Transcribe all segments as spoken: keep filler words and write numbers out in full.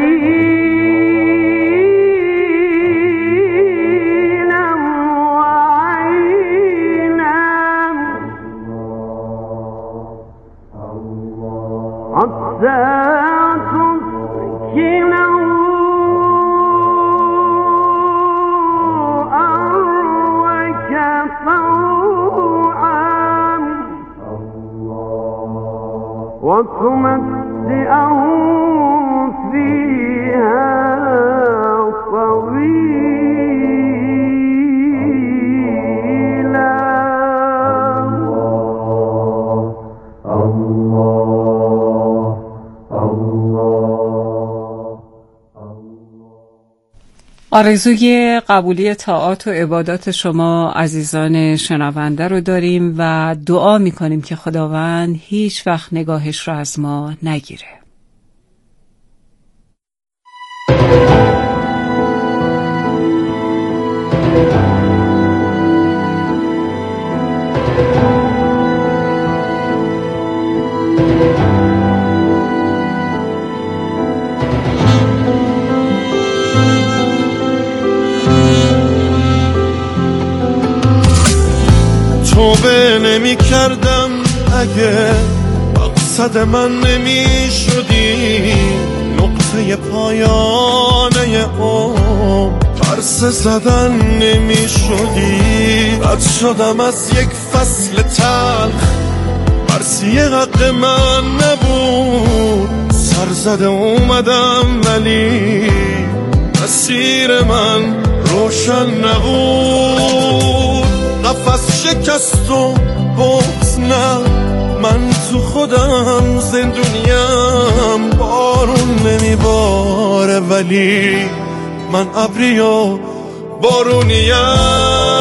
ولینم و عینم حتی تسکنه أروك طوعا وتمتعه فيها طويلا. آرزوی قبولی طاعات و عبادات شما عزیزان شنونده رو داریم و دعا میکنیم که خداوند هیچ وقت نگاهش رو از ما نگیره. توبه نمی کردم اگه مقصد من نمی شدی، نقطه پایانه عمر ترس زدن نمی شدی. رد شدم از یک فصل تلخ، مرسی حق من نبود، سر زده اومدم ولی مسیر من روشن نبود. نفس شکست و بغض نه، من تو خودم زندونیم. بارون نمیباره ولی من ابری و بارونیم.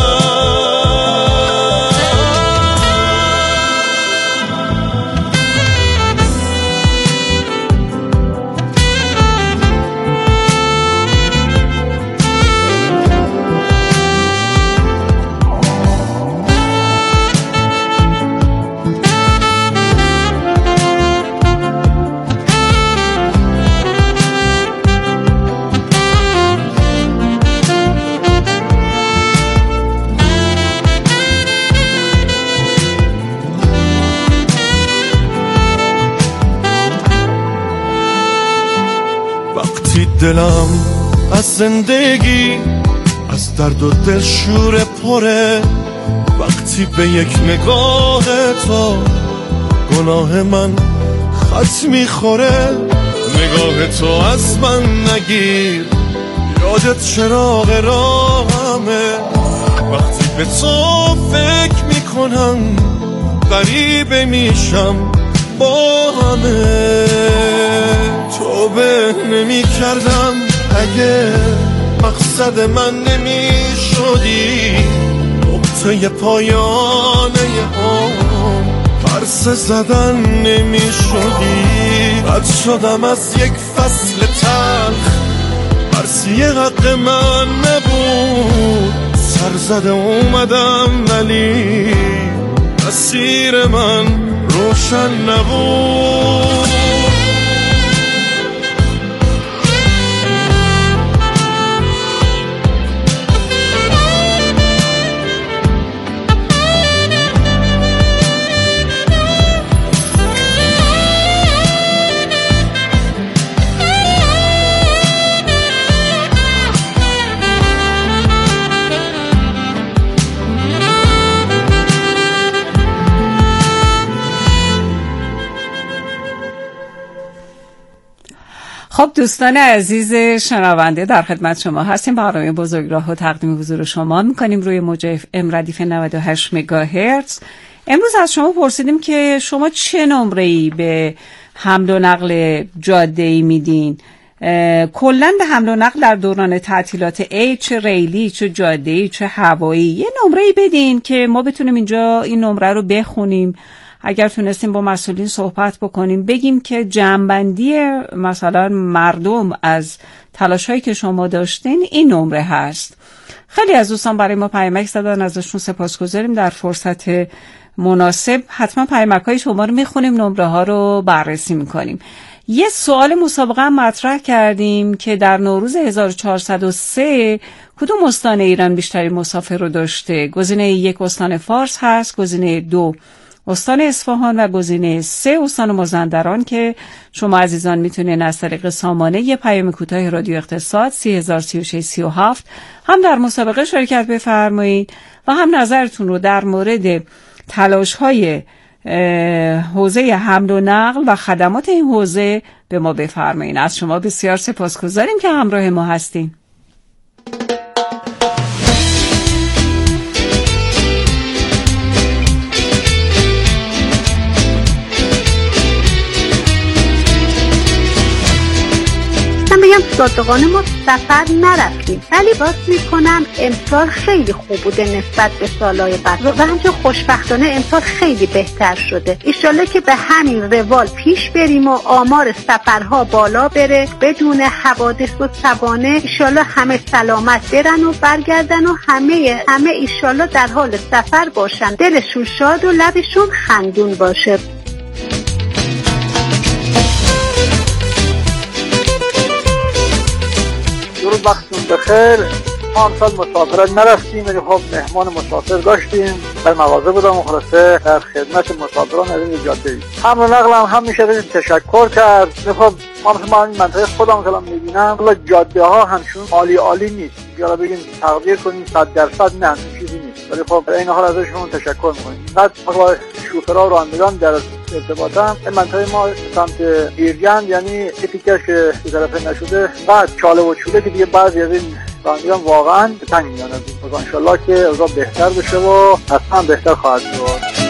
دلم از زندگی از درد و دل شور پره، وقتی به یک نگاه تو گناه من خط میخوره. نگاه تو از من نگیر، یادت چراغ راهمه. وقتی به تو فکر میکنم غریبه میشم با همه. توبه نمی کردم اگه مقصد من نمی شدی، نقطه پایانه عمر ترس زدن نمی شدی. رد شدم از یک فصل تلخ، مرسی حق من نبود، سر زده اومدم ولی مسیر من روشن نبود. خب دوستان عزیز شنونده، در خدمت شما هستیم. برنامه بزرگراه و تقدیم حضور شما میکنیم روی موج اف ام ردیف نود و هشت مگاهرتز. امروز از شما پرسیدیم که شما چه نمره‌ای به حمل و نقل جاده‌ای میدین؟ کلاً به حمل و نقل در دوران تعطیلات عید، چه ریلی، چه جاده‌ای، چه هوایی، یه نمره‌ای بدین که ما بتونیم اینجا این نمره رو بخونیم. اگر تونستیم با مسئولین صحبت بکنیم، بگیم که جمع‌بندی مثلا مردم از تلاش‌هایی که شما داشتین این نمره هست. خیلی از دوستان برای ما پیامک زدن، ازشون سپاسگزاریم. در فرصت مناسب حتما پیامک‌های شما رو میخونیم، نمره ها رو بررسی میکنیم. یه سوال مسابقه هم مطرح کردیم که در نوروز هزار و چهارصد و سه کدوم استان ایران بیشترین مسافر رو داشته؟ گزینه یک استان فارس هست، گزینه دو استان اصفهان و گزینه سه استان مازندران که شما عزیزان میتونین از طریق سامانه یه پیام کوتاه رادیو اقتصاد سی هزار سی و شش سی و هفت هم در مسابقه شرکت بفرمایید و هم نظرتون رو در مورد تلاش‌های حوزه حمل و نقل و خدمات این حوزه به ما بفرمایید. از شما بسیار سپاسگزاریم که همراه ما هستین. بگم صادقانه ما سفر نرفتیم، ولی باز میکنم امسال خیلی خوب بوده نسبت به سالهای قبل و همچنین خوشبختانه امسال خیلی بهتر شده. ایشالله که به همین روال پیش بریم و آمار سفرها بالا بره بدون حوادث و سوانه. ایشالله همه سلامت برن و برگردن و همه همه ایشالله در حال سفر باشن، دلشون شاد و لبشون خندون باشه. درود وقتتون بخیر. ما امسال مسافرت نرفتیم ولی خب مهمان مسافر داشتیم، در مغازه بودم و خلاصه در خدمت مسافران از این جاده حمل و نقل هم همیشه بهشون تشکر کرد. خب ما این منطقه خودم که میبینم حالا جاده ها همشون عالی عالی نیست، یا بگیم تقدیر کنیم صد درصد نه چیزی نیست، ولی خب این حال ازشون تشکر میکنیم. بعد با شوفرها و رانندگان در ارتباطم این منطقه ما سمت ایرجند یعنی تیکش که طرف نشده بعد چاله و چوله که دیگه بعضی از این رانندگان واقعا تنگ میان از این ان شاءالله که اوضاع بهتر بشه و اصلا بهتر خواهد شد.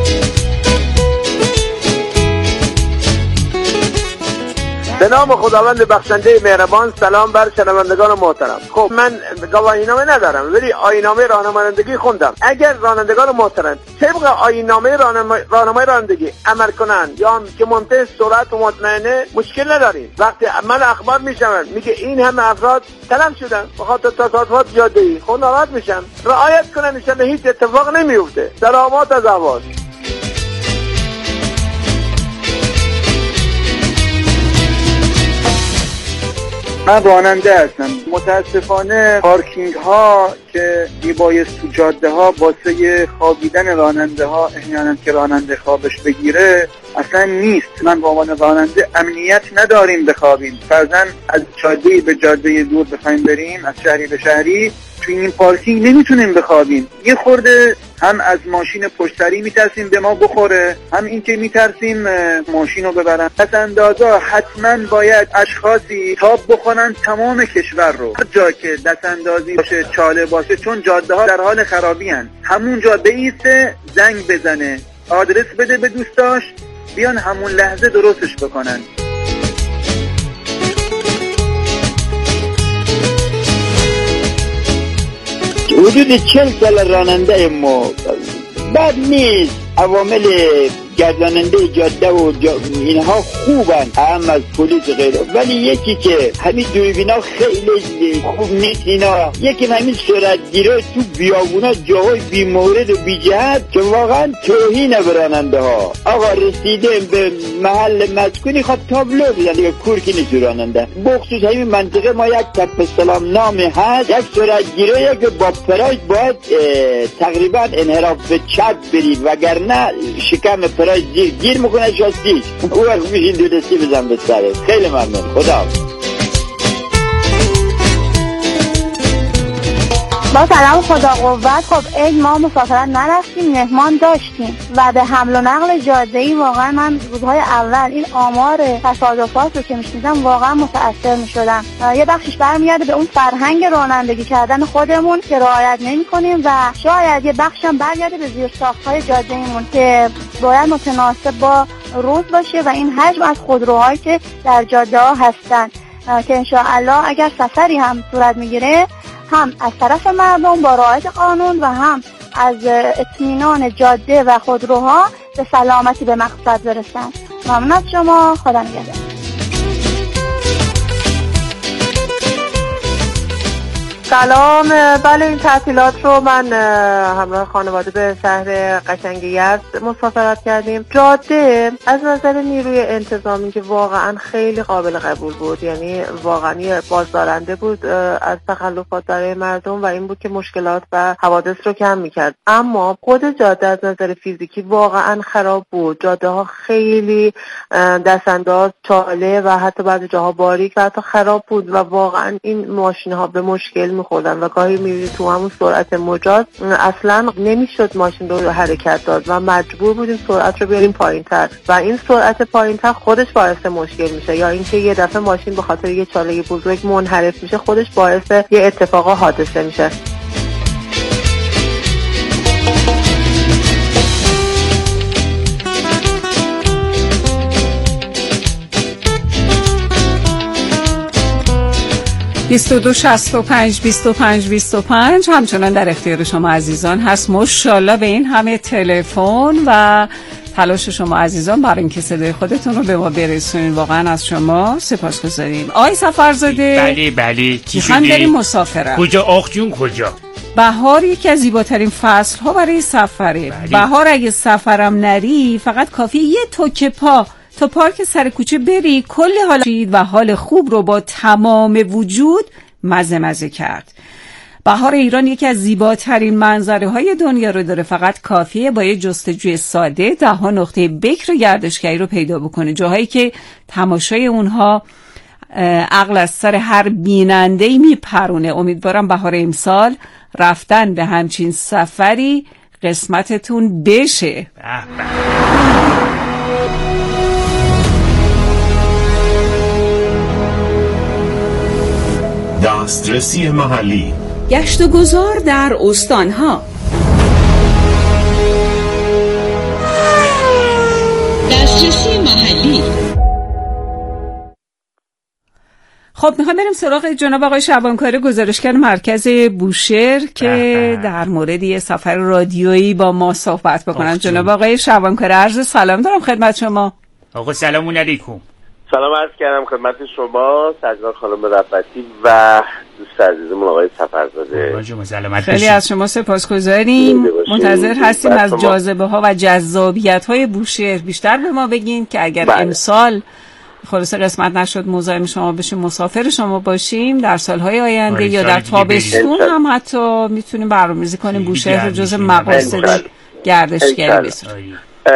به نام خداوند بخشنده مهربان. سلام بر شنوندگان محترم. خب من گواهینامه ندارم ولی آیین‌نامه راهنمایی خوندم. اگر رانندگان محترم طبق آیین‌نامه راهنمایی رانندگی عمل کنند یا که منتهی سرعت و مطمئنه مشکل نداریم. وقتی من اخبار میشم میگه این همه افراد تلف شدن به خاطر تصادفات جاده‌ای، خب ناراحت میشم. رعایت کنن ان هیچ اتفاق نمیفته. سلامات از احوال. من راننده هستم. متاسفانه پارکینگ ها که میبایست تو جاده ها واسه خوابیدن راننده ها احیانا که راننده خوابش بگیره اصلا نیست. من به عنوان راننده امنیت نداریم بخوابیم. فرضاً از جاده به جاده دور بخوایم بریم، از شهری به شهری، تو این پارکینگ نمیتونیم بخوابیم. یه خورده هم از ماشین پشتری میترسیم به ما بخوره، هم این که میترسیم ماشین رو ببرن. پس اندازا حتما باید اشخاصی تاب بخونن تمام کشور رو، هر جا که دست اندازی باشه، چاله باشه، چون جاده ها در حال خرابی هن. همون جا بیسته، زنگ بزنه، آدرس بده به دوستاش، بیان همون لحظه درستش بکنن. حدود چل سال راننده ما بد نیست. عوامل گرداننده جاده و جا... اینها خوبن، هم از پلیس غیره، ولی یکی که همین دوربینا خیلی خوب نیست. اینا یکی همین سرعتگیره تو بیابونا جاهای بی مورد و بی جهت که واقعا توهین به راننده ها. آقا رسیده به محل مسکونی خود تابلو بزن دیگه، کورکی نیست راننده. بخصوص همین منطقه ما یک تپ سلام نام هست، یک سرعتگیره که با پراید باید تقریبا انحراف به چپ برید وگرنه شکم پراید گیر گیر میکنه شاستیش. او وقت میشین دو دستی بزن به سره. خیلی ممنون. خدا با سلام خدا قوت. خب عید ما مسافرت نرفتیم، مهمان داشتیم و به حمل و نقل جاده‌ای واقعا من روزهای اول این آمار تصادفات رو که میشنیدم واقعا متأثر میشدم. یه بخشش برمیگرده به اون فرهنگ رانندگی کردن خودمون که رعایت نمی‌کنیم و شاید یه بخشم برگرده به زیرساخت‌های جاده‌ایمون که باید متناسب با روز باشه و این حجم از خودروهایی که در جاده‌ها هستن که ان شاء الله اگر سفری هم صورت میگیره هم از طرف مردم با رعایت قانون و هم از اطمینان جاده و خودروها به سلامتی به مقصد برسن. ممنون از شما. خدا نگهدار. سلام. بله این تعطیلات رو من همراه خانواده به شهر قشنگ یزد مسافرت کردیم. جاده از نظر نیروی انتظامی که واقعا خیلی قابل قبول بود، یعنی واقعا بازدارنده بود از تخلفات برای مردم و این بود که مشکلات و حوادث رو کم میکرد. اما خود جاده از نظر فیزیکی واقعا خراب بود. جاده ها خیلی دستانداز، چاله و حتی بعضی جاها باریک و حتی خراب بود و واقعا این ماشین ها به مشکل میخوردن و گاهی میبینید تو همون سرعت مجاز اصلا نمیشد ماشین رو حرکت داد و مجبور بودیم سرعت رو بیاریم پایین‌تر و این سرعت پایین‌تر خودش باعث مشکل میشه، یا اینکه یه دفعه ماشین به خاطر یه چاله بزرگ منحرف میشه، خودش باعث یه اتفاق حادثه میشه. بیست و دو شصت و پنج بیست و پنج بیست و پنج همچنان در اختیار شما عزیزان هست. ماشاءالله به این همه تلفن و تلاش شما عزیزان برای اینکه صدای خودتون رو به ما برسونید واقعا از شما سپاسگزاریم. آقای سفرزاده بله بله چی شده؟ میخوام بریم مسافرت. کجا آخ جون کجا؟ بهار یکی از زیباترین فصل ها برای سفره. بله. بهار اگه سفرم نری فقط کافی یه توکه پا تا پارک سر کوچه بری کل حال و حال خوب رو با تمام وجود مزه مزه کرد. بهار ایران یکی از زیباترین منظره های دنیا رو داره، فقط کافیه با یه جستجوی ساده ده ها نقطه بکر گردشگری رو پیدا بکنه، جاهایی که تماشای اونها عقل از سر هر بیننده‌ای میپرونه. امیدوارم بهار امسال رفتن به همچین سفری قسمتتون بشه. دسترسی محلی، گشت و گذار در استانها، دسترسی محلی. خب میخوام بریم سراغ جناب آقای شعبانکاری، گزارشگر مرکز بوشهر که در مورد یه سفر رادیویی با ما صحبت بکنن. جناب آقای شعبانکاری عرض سلام دارم خدمت شما. آقا سلام علیکم. سلام عرض کردم خدمت شما سجاد خانم رفعتی و دوست عزیزمون آقای سفرزاده. خیلی از شما سپاسگزاریم. منتظر هستیم از جاذبه ها و جذابیت های بوشهر بیشتر به ما بگین که اگر بله. امسال خلاصه قسمت نشد مزاحم شما بشیم، مسافر شما باشیم، در سالهای آینده یا در تابستون هم حتی میتونیم برنامه‌ریزی کنیم بوشهر رو جز مقاصد گردشگری بسازیم.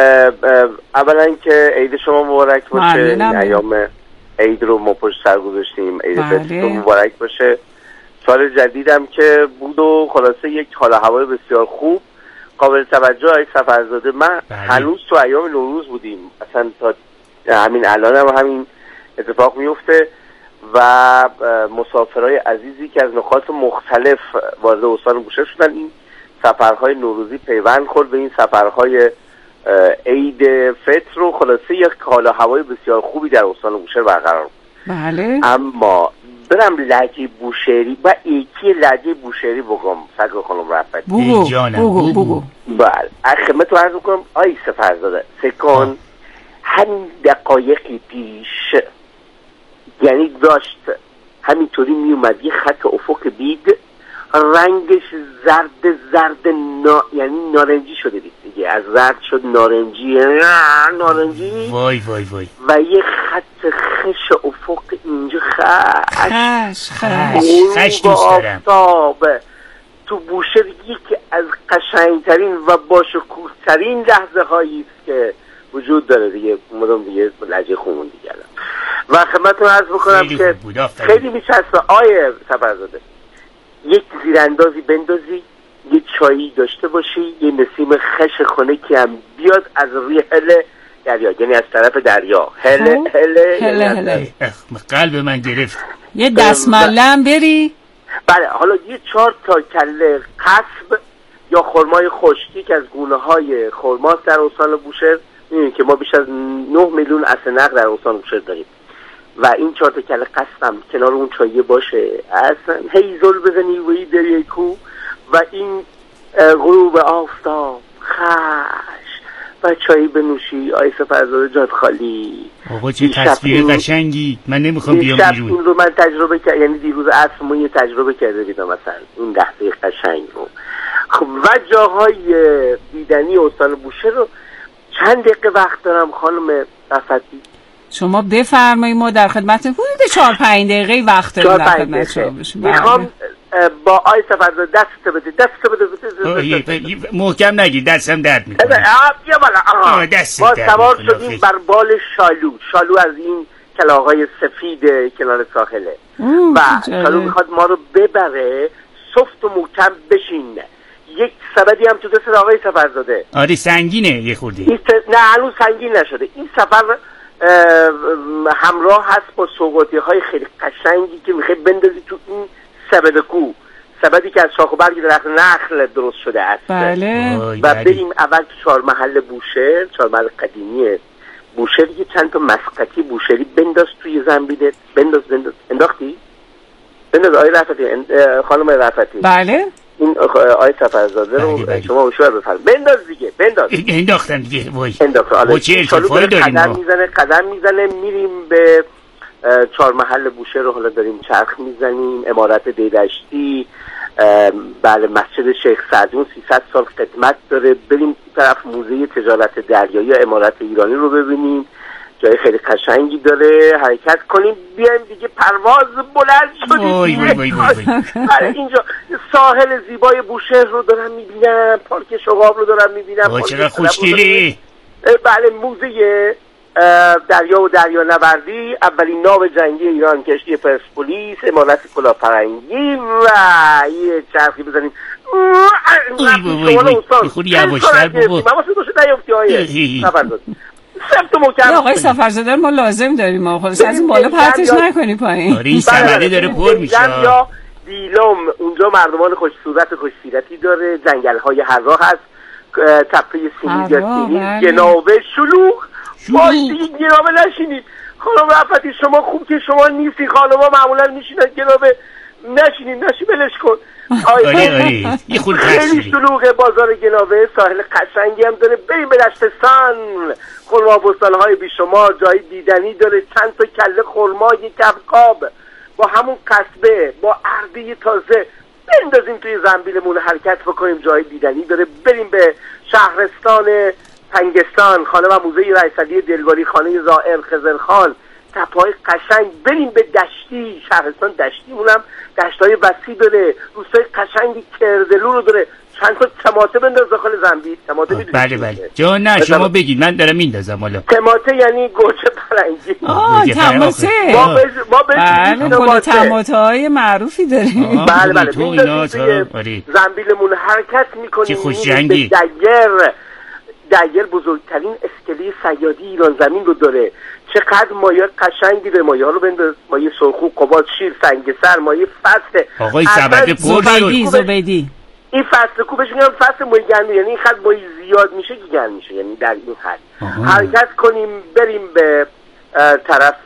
اولا که عید شما مبارک باشه. ایام عید رو ما پشت سر گذاشتیم، عید فطرتون مبارک باشه. سال جدیدم که بود و خلاصه یک حال و هوای بسیار خوب قابل توجه. آقای سفرزاده من بله. هنوز تو ایام نوروز بودیم، اصلا تا همین الان هم همین اتفاق میفته و مسافرای عزیزی که از نقاط مختلف وارد استان بوشهر شدن این سفرهای نوروزی پیوند خورد به این سفرهای عید فطر و خلاصه یک حال و هوای بسیار خوبی در استان بوشهر برقرار. بله. اما برم لهجه بوشهری و یکی لهجه بوشهری بگم سگو خانم رفعتی. بگو بگو بگو. بله خدمتتون عرض می‌کنم آی سفرزاده سکان همین دقایقی پیش یعنی داشت همینطوری میومد یه خط افق دید رنگش زرد زرد نا... یعنی نارنجی شده دید دیگه، از زرد شد نارنجی نارنجی وای وای وای و یه خط خش افق اینجا خش خش خش خش دوست دارم. تو بوشهر یکی از قشنگترین و باشکوه‌ترین لحظه هایی است که وجود داره دیگه. مدام دیگه لهجه خونمون دیگه و خدمتتون عرض بکنم که خیلی میچسبه آیه سفرزاده یک زیراندازی بندازی، یه چایی داشته باشی، یه نسیم خش خونه که هم بیاد از روی هله دریا، یعنی از طرف دریا هله هله هله هله قلب من گرفت. یه دستمالم بری. بله حالا یه چهار تا کله قصب یا خرمای خشکی که از گونه های خرماست در استان بوشهر. می‌بینید که ما بیش از نه میلیون اصل نقد در استان بوشهر داریم و این چهار تا کله قصبم کنار اون چایه باشه اصلا هی زل بزنی و این دریای کو و این غروب آفتاب خش و چایی بنوشی آیس فرزاده جات خالی. آقا چه تصویر قشنگی، من نمیخوام بیام بیرون. این رو من تجربه کردم، یعنی دیروز عصر ما یه تجربه کرده بودم مثلا این لحظه قشنگ رو. خب و جاهای دیدنی استان بوشهر رو چند دقیقه وقت دارم خانم رفتی. شما بفرمایید، ما در خدمتتون. حدود چهار پنج دقیقه وقت داریم در خدمت شما باشیم. میخوام با آی سفرزاده دست بده دست بده محکم نگیر، دستم درد میکنه. بیا بالا. دست ما سوار شدیم بر بال شالو. شالو از این کلاغای سفید کنار ساحله و شالو میخواد ما رو ببره سفت و محکم بشین. یک سبدی هم تو دست آقای سفرزاده. آره سنگینه یه خوردی. نه هنوز سنگین نشده. این سفر همراه هست با سوغاتی های خیلی قشنگی که میخوای بندازی تو این سبد کو، سبدی که از شاخ و برگ درخت نخل درست شده است. بله. و بریم اول تو چهار محل بوشهر، چهار محل قدیمی بوشهر، یه چند تا مسقطی بوشهری بنداز توی زنبیلت. بنداز بنداز انداختی؟ بنداز آقای رفتی، خانم رفتی. بله. این آقای سفرزاده رو بله بله. شما هوشیار بفرم. بنداز دیگه، بنداز. انداختم دیگه. وای. انداخت. چه ارتفاعی داریم قدم میزنه، قدم میزنه، میریم به چهار محل بوشهر رو حالا داریم چرخ میزنیم. امارت دیدشتی، بله مسجد شیخ سعدون سیصد سال خدمت داره. بریم طرف موزه تجارت دریایی یا امارت ایرانی رو ببینیم، جای خیلی قشنگی داره. حرکت کنیم بیایم دیگه، پرواز بلند شدیم. وای وای وای وای. اینجا ساحل زیبای بوشهر رو دارم میبینم، پارک شغاب رو دارم میبینم. وای چقدر خوشگلی. بله موزه دریا و دریا نوردی، اولین ناو جنگی ایران، کشتی پرسپولیس، امارت کلاهفرنگی و یه چرخی بزنیم. وای وای وای خود یواشتر بابا. مواسی دوشه نیفتی های سفرزاده. سفت و محکم. آقای سفرزاده ما لازم داریم، ما خلاص از این بالا پرتش نکنی پایین. آره این سبده داره پر میشه. یا دیلم اونجا مردمان خوش صورت خوش سیرتی داره، جنگل های هرراه هست، تپه سینیجا جنابه شلوغ. باید دیگه گرابه نشینید. خانم رفتی شما خوب که شما نیستی، خانم ها معمولا میشینن گرابه نشینید، نشی بلش کن. آره آره یه خود خیلی شلوغه بازار گنابه، ساحل قشنگی هم داره. بریم به دشتستان، خرما بستان های بیشمار، جای دیدنی داره. چند تا کله خرما، یک کباب با همون قصبه با اردی تازه بندازیم توی زنبیلمون، حرکت بکنیم. جای دیدنی داره. بریم به شهرستان پنگستان، خانه و موزه رئیس‌علی دلباری، خانه زائر خضرخان، تپه‌های قشنگ. بریم به دشتی، شهرستان دشتی مونم دشت‌های وسیع داره، روستای قشنگی کردلو رو داره. چند تا تماته بنداز داخل زنبیل. تماته میدونی؟ بله بله. جا نه شما بگید من دارم میندازم حالا. تماته یعنی گوجه فرنگی. آه تماته. ما به ما به بله تماته های معروفی داریم. بله بله. تو اینا زنبیلمون حرکت می‌کنیم. چه خوش جنگی. دگر دگر بزرگترین اسکله صیادی ایران زمین رو داره. چقدر مایه قشنگی به مایه ها رو بنداز، مایه سرخو، قباد، شیر، سنگسر، مایه فصل. آقای سبده زبیدی زبیدی. این فصل کوبش میگم فصل مایه گرمی، یعنی این خط مایه زیاد میشه که گرم میشه، یعنی در این خط حرکت کنیم. بریم به طرف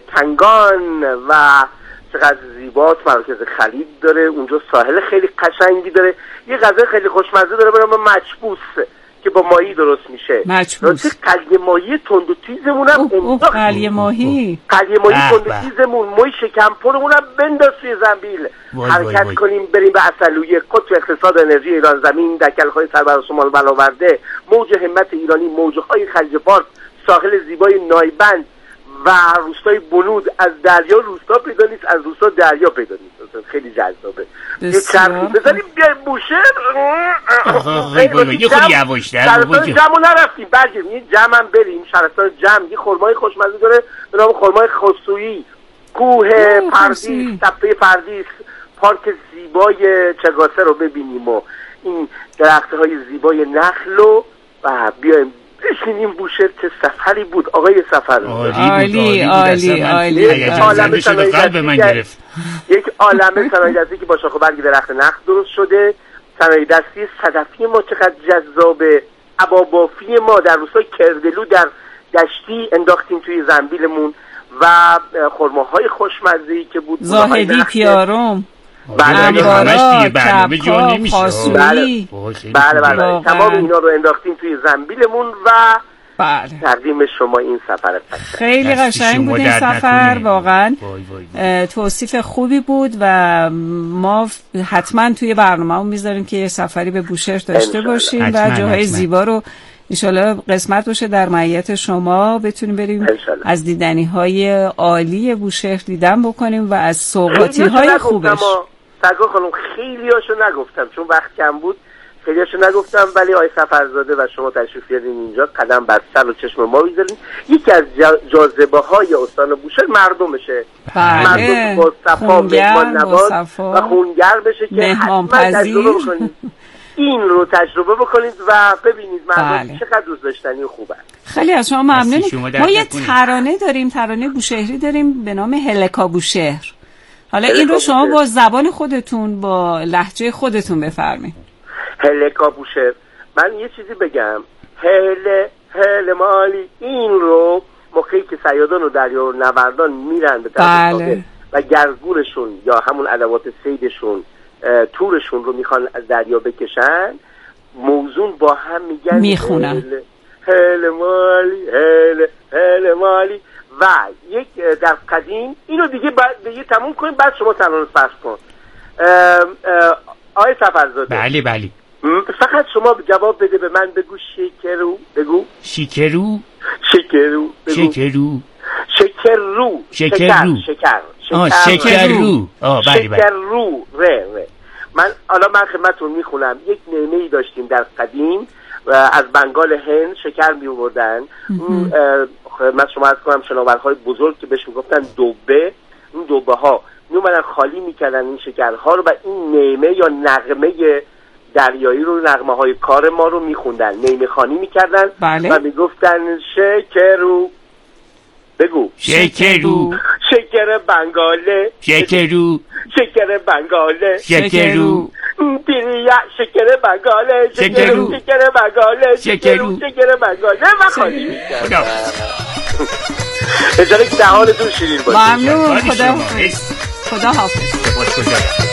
کنگان و چقدر زیباست، مراکز خرید داره اونجا، ساحل خیلی قشنگی داره. یه غذای خیلی خوشمزه داره به نام مچبوس که با ماهی درست میشه. مچبوس. قلیه ماهی تند و تیزمونم انداخت. قلیه ماهی. قلیه ماهی تند و تیزمون، موی شکمپرمونم بنداز توی زنبیل. حرکت وای کنیم بریم به اصلویه، قطب اقتصاد انرژی ایران زمین، دکل‌های سربر شمال برآورده، موج همت ایرانی، موج‌های خلیج فارس، ساحل زیبای نایبند و روستای بنود. از دریا روستا پیدا نیست، از روستا دریا پیدا نیست. خیلی جذابه. یه چرخی بزنیم بیایم بوشهر. یه خود یواشتر. شهرستان جمع نرفتیم، برگیم یه جمع هم بریم. شهرستان جمع یه خرمای خوشمزه داره به نام خرمای خسرویی، کوه پردیس، تپه پردیس، پارک زیبای چگاسه رو ببینیم و این درخت‌های زیبای نخل و بیایم بشینیم بوشهر. چه سفری بود آقای سفر. عالی عالی عالی. یک عالمه صنایع قلب من گرفت. یک عالمه صنایع دستی که با شاخ و برگ درخت نخل درست شده. صنایع دستی صدفی ما چقدر جذابه. ابابافی ما در روستای کردلو در دشتی انداختیم توی زنبیلمون و خرماهای خوشمزه‌ای که بود. زاهدی پیارم. انبارا، کپکا، پاسویی، بله بله تمام اینا رو انداختیم توی زنبیلمون و بله تقدیم شما این سفر قشنگ. خیلی قشنگ بود این سفر، واقعا توصیف خوبی بود و ما حتما توی برنامه‌مون میذاریم که یه سفری به بوشهر داشته باشیم و جاهای زیبا رو انشالله قسمت باشه در معیت شما بتونیم بریم از دیدنی های عالی بوشهر دیدن بکنیم و از سوغاتی های خوبش. سرکار خانم خیلی هاشو نگفتم چون وقت کم بود، خیلی هاشو نگفتم، ولی آقای سفرزاده و شما تشریف بیارین اینجا قدم بر سر و چشم ما بذارین. یکی از جاذبه های استان بوشهر مردمشه. بله. مردم با صفا مهمان نواز و خونگر بشه که حتما تجربه بکنید. این رو تجربه بکنید و ببینید مردم بله. چقدر دوست داشتنی و خوبه. خیلی از شما ممنونیم. ما یه ترانه داریم، ترانه بوشهری داریم به نام هلکا بوشهر. حالا این رو شما با زبان خودتون با لهجه خودتون بفرمایید. هلکا بوشهر. من یه چیزی بگم، هل هل مالی، این رو موقعی که صیادان و دریا نوردان میرن به طرف بله. و گرگورشون یا همون ادوات صیدشون تورشون رو میخوان از دریا بکشن، موزون با هم میگن میخونن هل, هل مالی هل هل مالی. و یک در قدیم اینو دیگه بعد دیگه تموم کنیم، بعد شما ترانه پخش کن. آقای سفرزاده. بله بله. فقط شما جواب بده به من، بگو شکرو. بگو شکرو. شکرو. بگو. شکرو. شکرو. شکرو. شکر. آه شکرو. آه بله بله. شکرو. ره ره. من حالا من خدمتتون میخونم. یک نیمه‌ای داشتیم در قدیم و از بنگال هند شکر می‌آوردن. اون خدمت شما عرض کنم شناورهای بزرگ که بهش میگفتن دوبه، اون دوبه ها میومدن خالی میکردن این شکرها رو و این نیمه یا نغمه دریایی رو، نغمه های کار ما رو میخوندن، نیمه خانی میکردن بله. و میگفتن شکرو. بگو شکرو. شکر بنگاله. شکرو. شکر بنگاله. شکرو. پیریا شکر بنگاله. شکرو. شکر بنگاله. شکرو. شکر بنگاله و خالی میکردن. اجازه که دهانتون شیرین باشه. ممنون. خدا حافظ. خدا حافظ.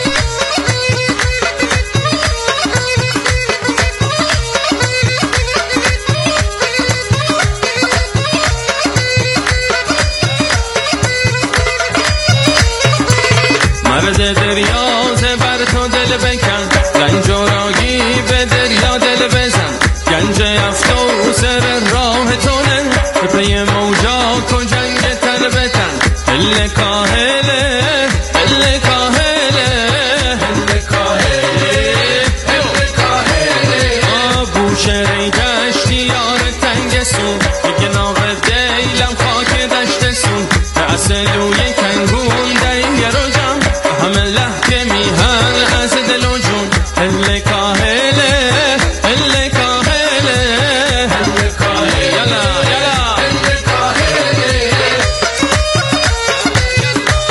مرد دریازه بر تو دل بکن، رنج و راگی به دریا دل بزن، گنج افسوس راه تونه، به پی موجات و جنگ تن بتن. هل کاهله هل کاهله هل کاهله هل کاهله. بوشهری دشتی یار تنگ سون، دیگه ناغ دیلم خاک دشت سون، به اصلوی کنگون دیم رو جم، همه لحکه میهن از دل و جون. هل کاهله هل کاهله هل کاهله. یلا یلا هل کاهله.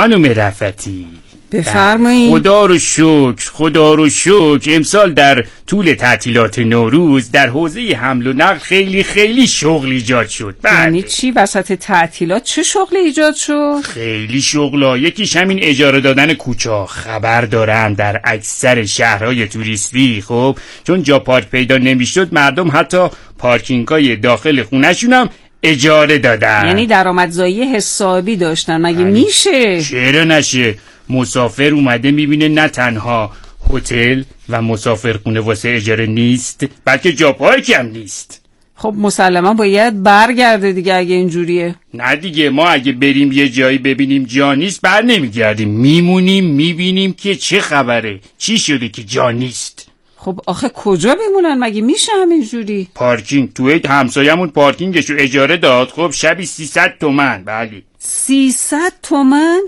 خانم رفتی بفرمایید. خدا رو شکر خدا رو شکر امسال در طول تعطیلات نوروز در حوزه حمل و نقل خیلی خیلی شغل ایجاد شد. یعنی چی وسط تعطیلات چه شغل ایجاد شد؟ خیلی شغلا. یکیش همین اجاره دادن کوچه. خبر دارم در اکثر شهرهای توریستی خب چون جا پارک پیدا نمیشد مردم حتی پارکینگ‌های داخل خونه‌شون هم اجاره دادن. یعنی درآمدزایی حسابی داشتن. مگه میشه؟ چرا نشه؟ مسافر اومده میبینه نه تنها هتل و مسافرخونه واسه اجاره نیست بلکه جا پارک هم نیست. خب مسلما باید برگرده دیگه اگه اینجوریه. نه دیگه ما اگه بریم یه جایی ببینیم جا نیست بر نمیگردیم میمونیم میبینیم که چه خبره چی شده که جا نیست. خب آخه کجا بمونن مگه میشه همینجوری؟ پارکینگ توی همسایمون پارکینگشو اجاره داد خب شبی سیصد تومن. بله سیصد تومن؟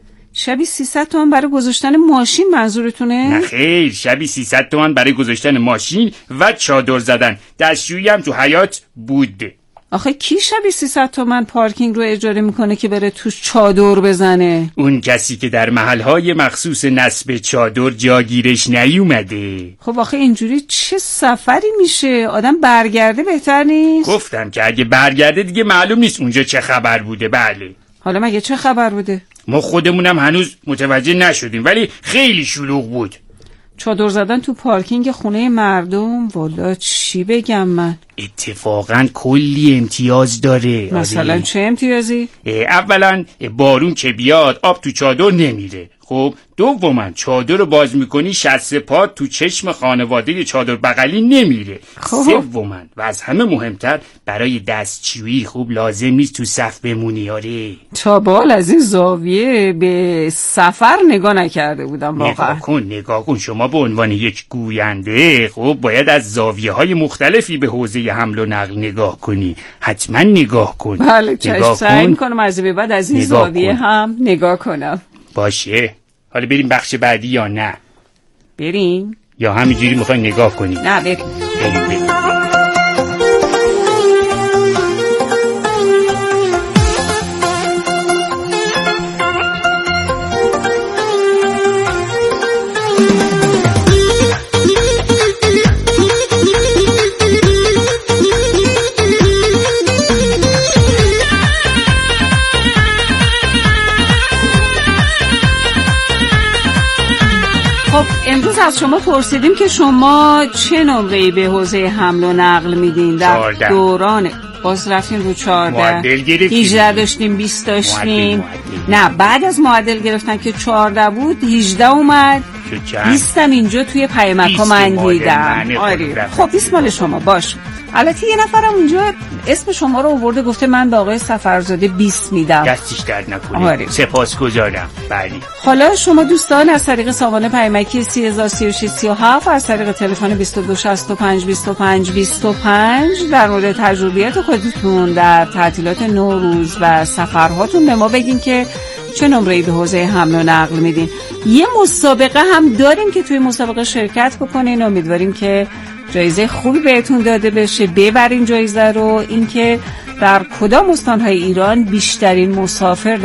شبی سیصد تومن برای گذاشتن ماشین منظورتونه؟ نه خیر شبی سیصد تومن برای گذاشتن ماشین و چادر زدن. دستشویی هم تو حیاط بود. آخه کی شبی سیصد تومن پارکینگ رو اجاره میکنه که بره توش چادر بزنه؟ اون کسی که در محلهای مخصوص نصب چادر جاگیرش نیومده. خب آخه اینجوری چه سفری میشه؟ آدم برگرده بهتر نیست؟ گفتم که اگه برگرده دیگه معلوم نیست اونجا چه خبر بوده. بله حالا مگه چه خبر بوده؟ ما خودمونم هنوز متوجه نشدیم ولی خیلی شلوغ بود. چادر زدن تو پارکینگ خونه مردم والا چی بگم من. اتفاقا کلی امتیاز داره. مثلا آره. چه امتیازی؟ اولا بارون که بیاد آب تو چادر نمیره. خب دوما چادر رو باز میکنی شست پات تو چشم خانواده چادر بغلی نمیره. خب. سوما و از همه مهمتر برای دستشویی خوب لازم نیست تو صف بمونی. آره تا بال از این زاویه به سفر نگاه نکرده بودم واقعا. نگاه کن نگاه کن شما به عنوان یک گوینده خب باید از زاویه های مختلفی به حوزه حمل و نقل نگاه کنی. حتما نگاه کن. بله چشم سعی میکنم از به بعد از این زاویه کن. هم نگاه کنم. باشه حالا بریم بخش بعدی یا نه؟ بریم یا همینجوری میخوای نگاه کنی؟ نه بریم بریم بریم. امروز از شما پرسیدیم که شما چه نمره‌ای به حوزه حمل و نقل میدین در دوران باز رفتیم رو چهارده هجده داشتیم بیست داشتیم نه بعد از معدل گرفتن که چهارده بود هجده اومد بیست هم اینجا توی پیامک ها من دیدم. آره خب بیست مال شما باش. البته یه نفرم اونجا اسم شما رو آورده گفته من به آقای سفرزاده بیست میدم. دستش درد نکنه. آره. سپاسگزارم. بله. حالا شما دوستان از طریق سامانه پیامکی سی هزار سی و شش سی و هفت از طریق تلفن بیست و دو شصت و پنج بیست و پنج بیست و پنج در مورد تجربیات خودتون در تعطیلات نوروز و سفرهاتون به ما بگین که چه نمره‌ای به حوزه حمل و نقل میدین. یه مسابقه هم داریم که توی مسابقه شرکت بکنین. امیدواریم که جایزه خوبی بهتون داده بشه ببرین جایزه رو. اینکه در کدام استان‌های ایران بیشترین مسافر